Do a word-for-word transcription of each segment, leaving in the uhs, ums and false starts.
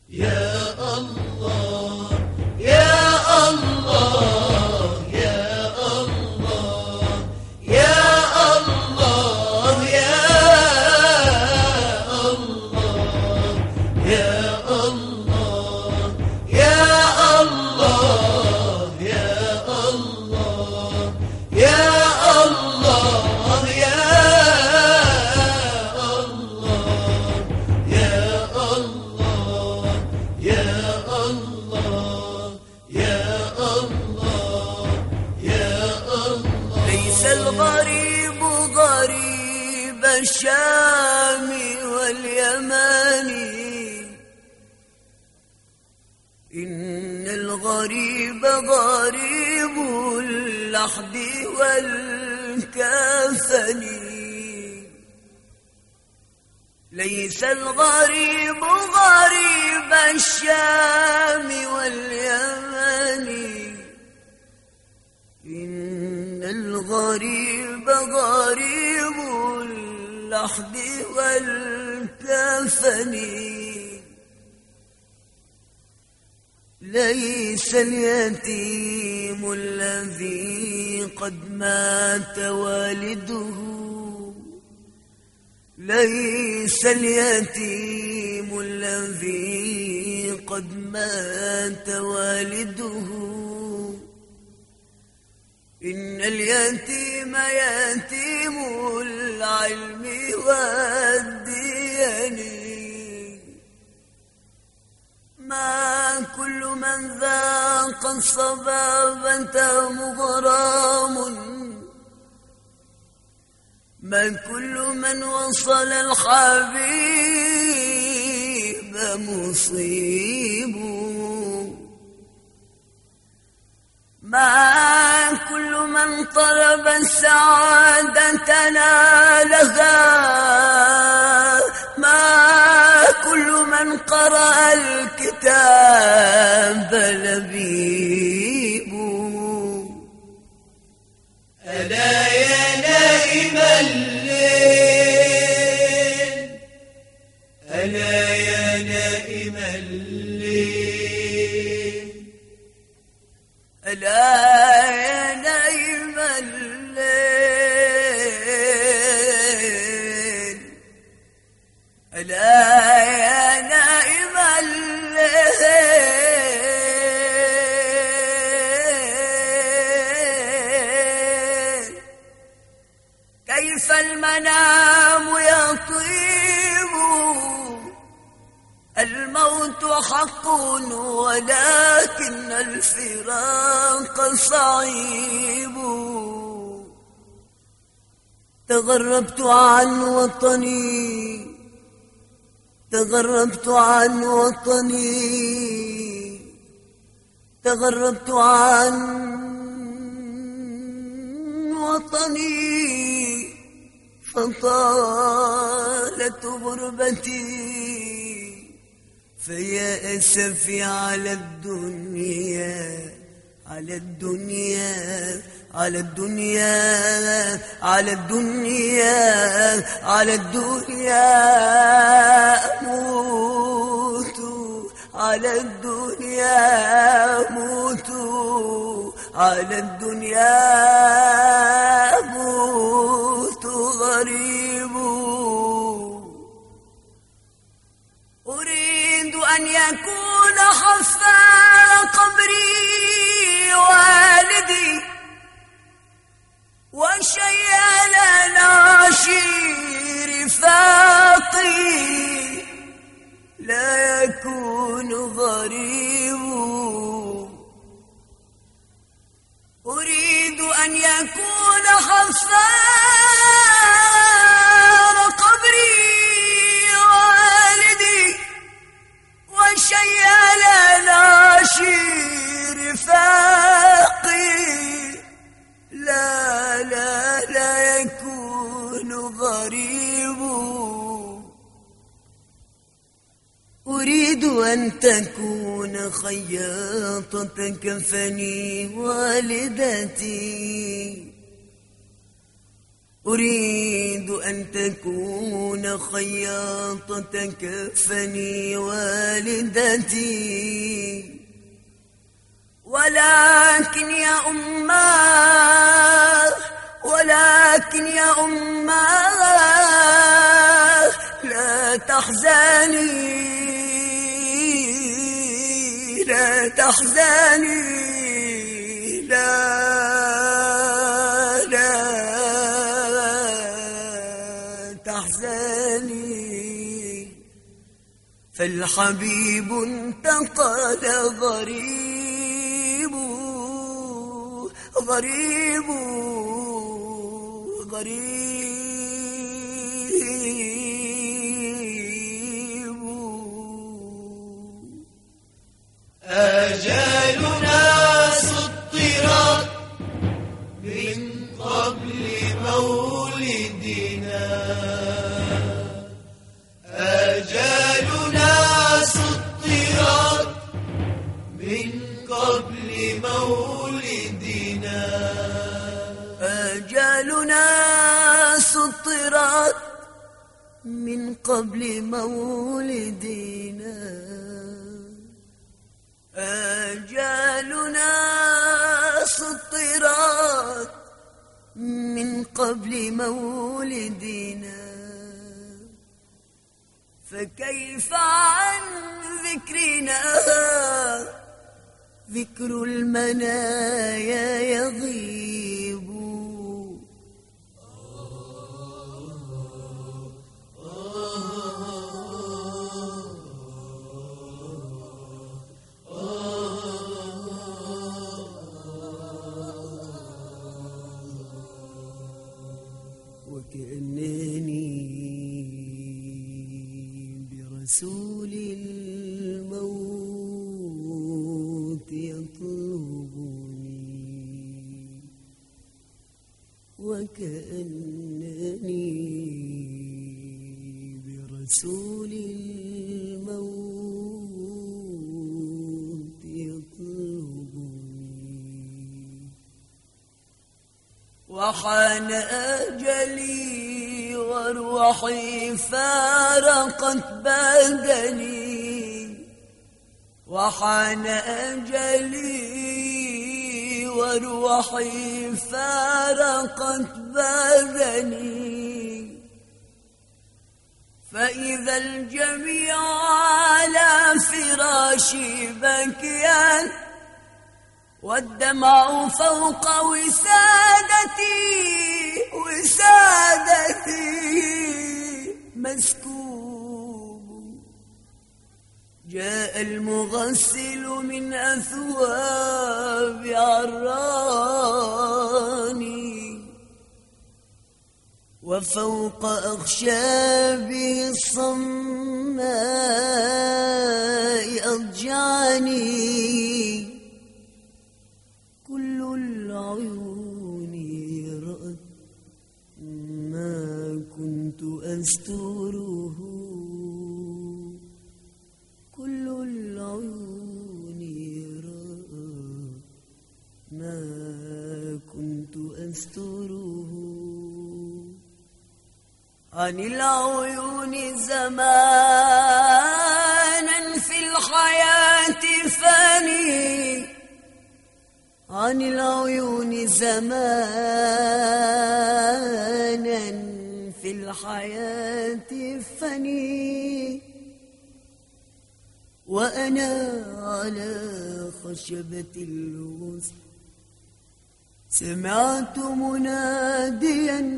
يا الله يا الله يا الله يا الله يا الله يا الله يا الله يا الله يا الله يا الغريب غريب الشام واليمن، إن الغريب غريب اللحد والكفن. ليس الغريب غريب الشام واليمن، إن الغريب غريب اللحد والكفن. ليس اليتيم الذي قد مات والده، ليس اليتيم الذي قد مات والده، إن اليتيم يتيم العلم والدين. ما كل من ذاق الصبابة مغرام، ما كل من وصل الحبيب مصيب. ما كل من طلب السعادة نالها، ما كل من قرأ الكتاب لبيب. ألا يا نائم الليل، ألا يا نائم الليل، ألا يا نائم الليل، ألا يا نائم الليل. كيف المنام يطيب، الموت حق ولكن الفراق صعيب. تغربت عن وطني، تغربت عن وطني، تغربت عن وطني، فطالت غربتي. فيا أسفي على الدنيا، على الدنيا، على الدنيا، على الدنيا، على الدنيا. أموت على الدنيا، أموت على الدنيا، أموت غريب. أريد أن يكون حفاء قبري والدي، وشيال ناشي رفاقي، لا يكون غريب. أريد أن يكون حفاء قبري والدي، وشيال ناشي رفاقي، لا لا لا يكون غريب. أريد أن تكون خياطة كفني والدتي، أريد أن تكون خياطة كفني والدتي، ولكن يا أماه ولكن يا أماه لا تحزني لا تحزني لا لا تحزني، فالحبيب انتقل غريب غريب غريب. آجالنا سطرت من قبل مولدنا، آجالنا سطرت من قبل مولدنا، آجالنا سطرت من قبل مولدنا، آجالنا سطرت من قبل مولدنا، فكيف عن ذكرنا ذكر المنايا يغيب. وكأنني برسول الموت يطلبني، وكأنني برسول الموت يطلبني، وحان أجلي وروحي فارقت بدني، وحان أجلي وروحي فارقت بدني، فإذا الجميع على فراشي بكيان، والدمع فوق وسادتي وسادتي مسكوب. جاء المغسل من أثواب عراني، وفوق أخشابه الصماء أضجعني. كل العيون رأت ما كنت أستره، كل العيون رأت ما كنت أستره. عن العيون زمانا في الحياة فاني، عن العيون زمانا في الحياة فاني، وأنا على خشبة الوصل سمعت مناديا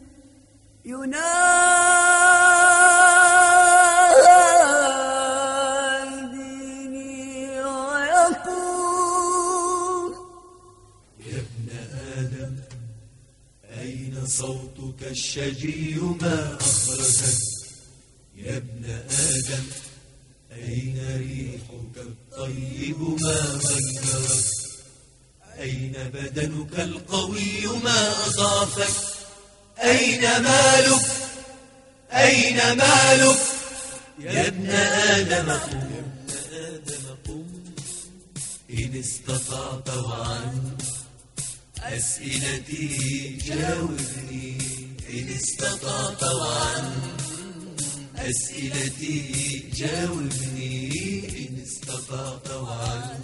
يناديني ويقول: يا ابن آدم أين صوتك الشجي ما أخرجك؟ يا ابن آدم أين ريحك الطيب ما غيرك؟ أين بدنك القوي ما أضافك؟ أين مالك؟ أين مالك؟ يا ابن آدم قم، يا ابن آدم قم إن استطعت، وعن أسئلتي جاوبني. إن استطعت وعن أسئلتي جاوبني إن استطعت وعن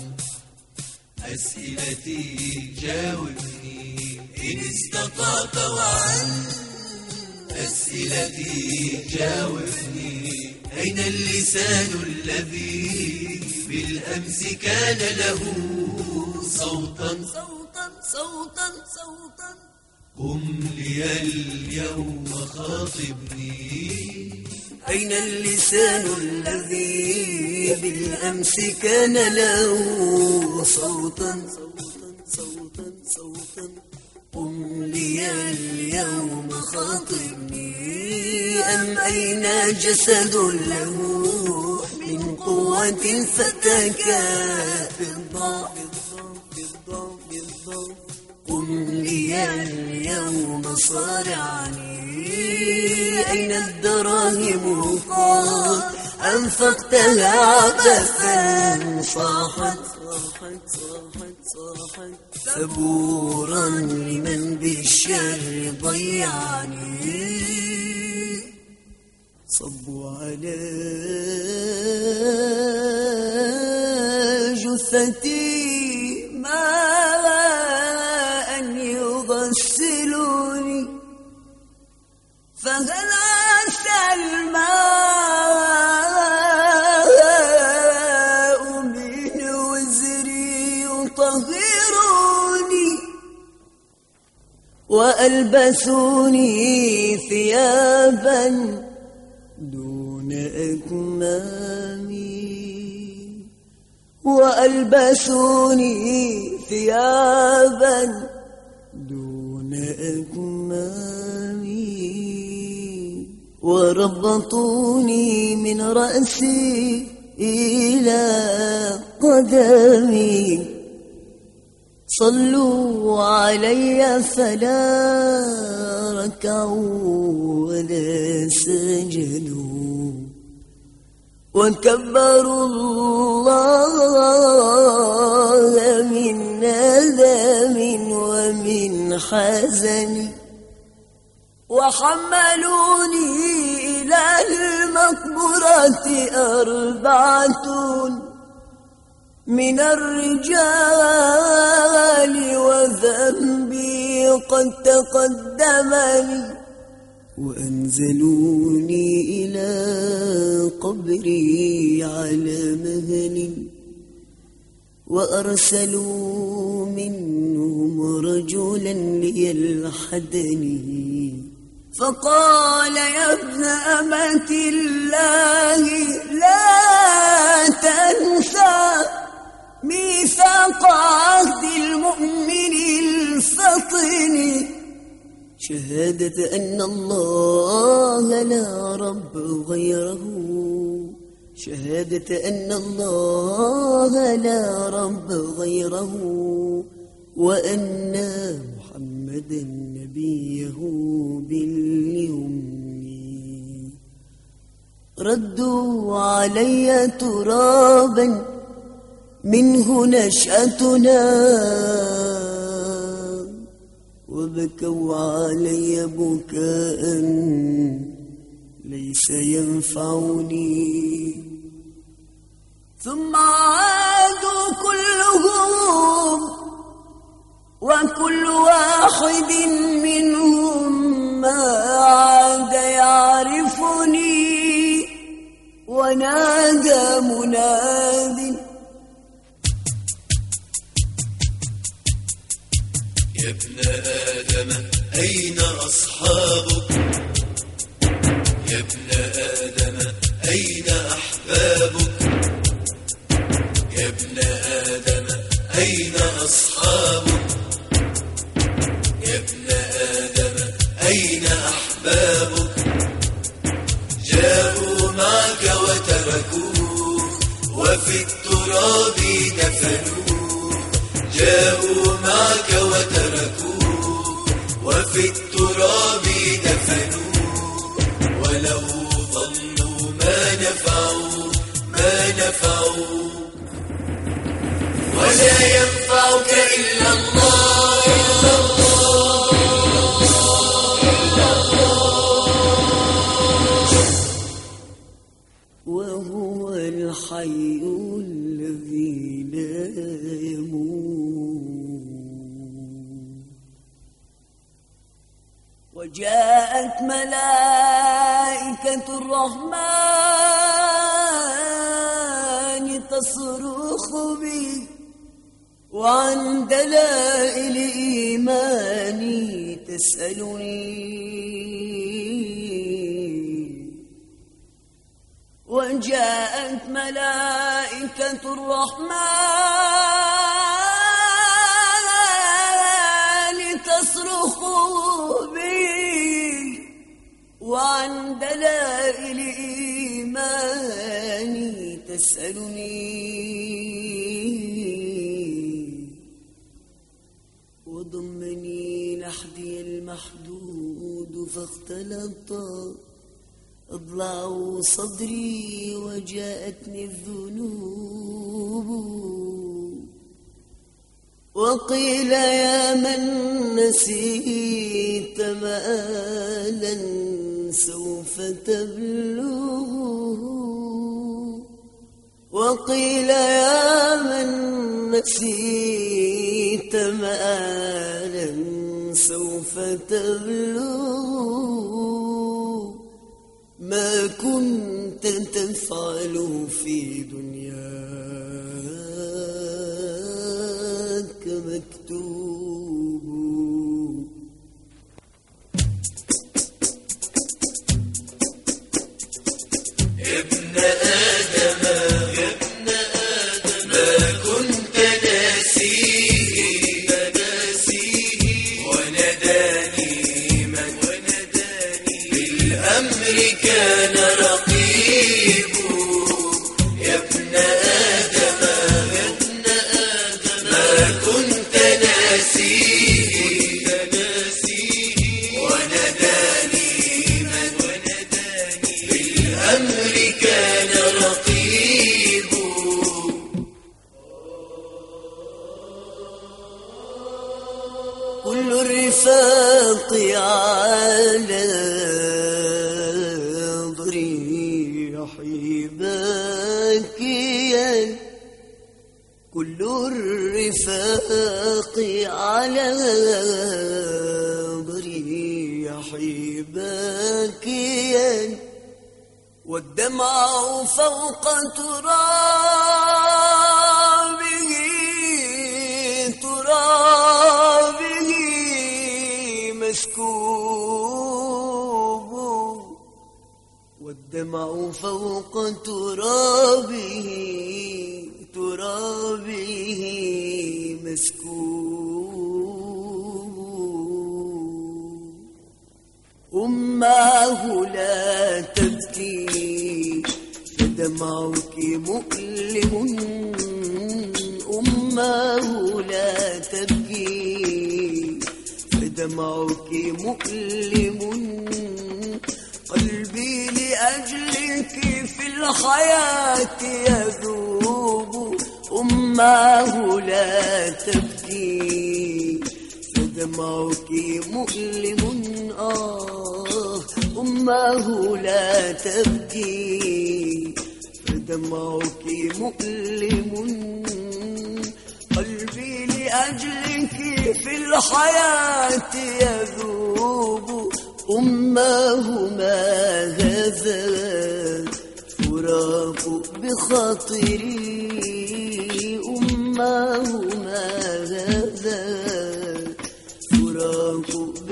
أسئلتي جاوبني إن استطعت وعن أسئلتي جاوبني أين اللسان الذي بالأمس كان له صوتا صوتا صوتا صوتا قم لي اليوم خاطبني أين اللسان الذي بالأمس كان له صوتا صوتا صوتا صوتا قم لي اليوم خاطبني أم أين جسد له من قوة فتكا بالضعف بالضعف بالضعف قم لي اليوم صارعني أين الدراهم قد أنفقتها عبثا صاحت صاحت صاحت صاحت ثبورا لمن بالشر ضيعني صبوا على جثتي ماء يغسلني فهل عسى الماء من وزري يطهرني وألبسوني ثيابا دون أكمامي وألبسوني ثيابا دون أكمامي وربطوني من رأسي إلى قدمي صلوا علي فلا ركعوا ولا سجدوا وكبروا الله من ندم ومن حزن وحملوني إلى المقبرة أربعة من الرجال وذنبي قد تقدمني وأنزلوني إلى قبري على مهل وأرسلوا منهم رجلا ليلحدني فقال يا ابن أمة الله لا تنسى ميثاق عهد المؤمن الفطن شهادة أن الله لا رب غيره شهادة أن الله لا رب غيره وأن محمدا نبيه باليوم ردوا علي ترابا منه نشأتنا وبكوا علي بكاء ليس ينفعني ثم عادوا كلهم وكل واحد منهم ما عاد يعرفني ونادى مناد يا ابن آدم أين أصحابك يا ابن آدم أين أحبابك يا ابن آدم أين أصحابك يا ابن آدم أين أحبابك جاءوا معك وتركوك وفي التراب دفنوك جاءوا معك وتركوك وفي التراب دفنوك ولو ظلوا ما نفعوا ما نفعوا ولا ينفعك إلا الله إلا الله إلا الله الذي لا يموت. وجاءت ملائكة الرحمن تصرخ بي وعن دلائل إيماني تسألني. وجاءت ملائكة الرحمن تصرخ بي وعن دلائل إيماني تسألني. وضمني لحدي المحدود فاختلط أضلاع صدري وجاءتني الذنوب. وقيل يا من نسيت مآلا سوف تبلغ. وقيل يا من نسيت مآلا سوف تبلغ. ما كنت تفعل في دنياك مكتوب. ابن آدم يا ابن آدم ما كنت ناسيه ناسيه وناداني من وناداني بالأمر كان رقيب. يا ابن آدم يا ابن آدم ما كنت ناسيه ناسيه وناداني من وناداني بالأمر كان رقيب. كل الرفاق على ضريحي باكيا. كل الرفاق على ضريحي باكيا. والدمع فوق ترابه ترابه مسكوب. والدمع فوق ترابه ترابه مسكوب. أماه لا تبكي فدمعك مؤلم. أماه لا تبكي فدمعك مؤلم. قلبي لأجلك في الحياة يذوب. أماه لا تبكي فدمعك مؤلم. آه أماه لا تبكي فدمعك مؤلم. قلبي لأجلك في الحياة يذوب. أماه ما هذا فراق بخاطري. أماه ما هذا فراق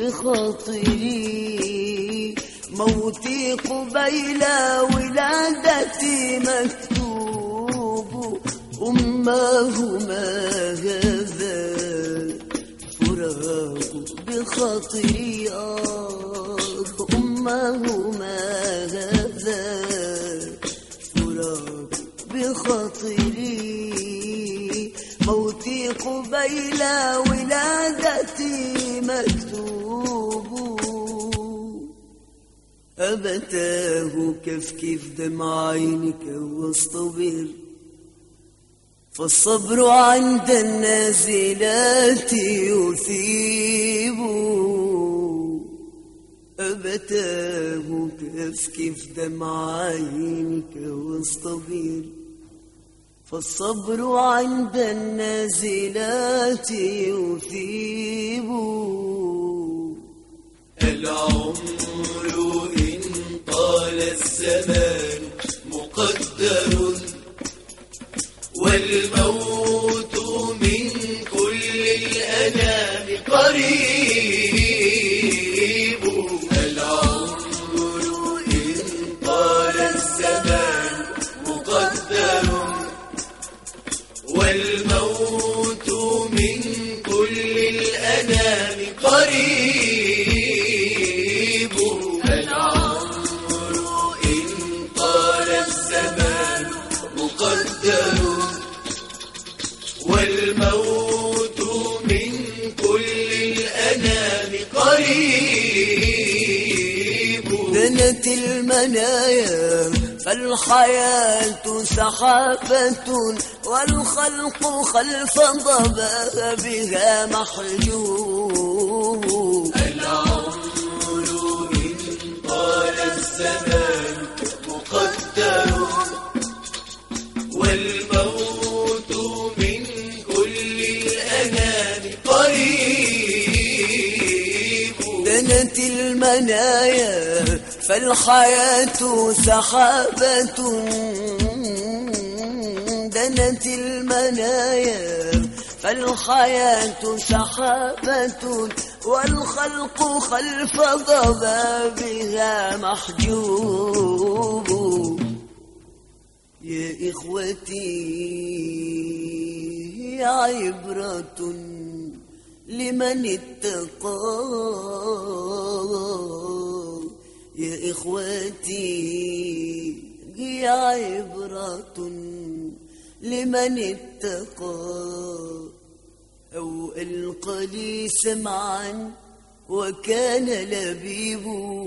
بخاطري. موتي قبيل ولادتي مكتوب. أماه ما هذا فراق بخاطري. أماه ما هذا فراق بخاطري. موتي قبيل ولادتي مكتوب. أبتاه كفكف دمع عينك واصطبر. فالصبر عند النازلات يثيب. أبتاه كفكف دمع عينك واصطبر. فالصبر عند النازلات يثيب. العمر إن طال الزمان مقدر، والموت من كل الأنام قريب. العمر إن طال الزمان مقدر، والموت من كل الأنام قريب. العمر إن طال الزمان مقدر، والموت من كل الأنام قريب. دنت المنايا فالحياة سحابة، والخلق خلف ضبابها محجوب. العمر إن طال الزمان مقدر، والموت من كل الأنام قريب. دنت المنايا فالحياة سحابة، دنت المنايا فالحياة سحابة، والخلق خلف ضبابها محجوب. يا إخوتي عبرة لمن اتقى، يا إخوتي هي عبرة لمن اتقى. أو ألقى لي سمعا وكان لبيب.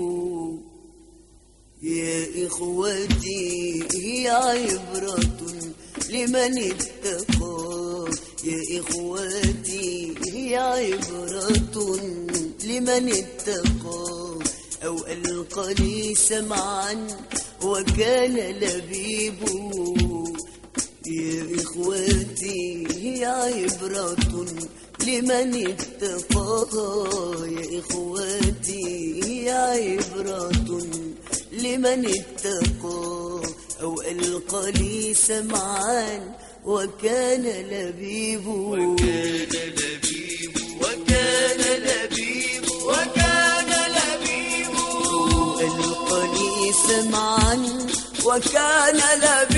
يا إخوتي هي عبرة لمن اتقى، يا إخوتي هي عبرة لمن اتقى. أو ألقى لي سمعا وكان لبيب. يا إخوتي هي عبرة لمن اتقى، يا إخوتي هي عبرة لمن اتقى. أو ألقى لي سمعا وكان لبيب. وكان لبيب وكان لبيب وكان لبيب. ألقى لي سمعا وكان لبيب.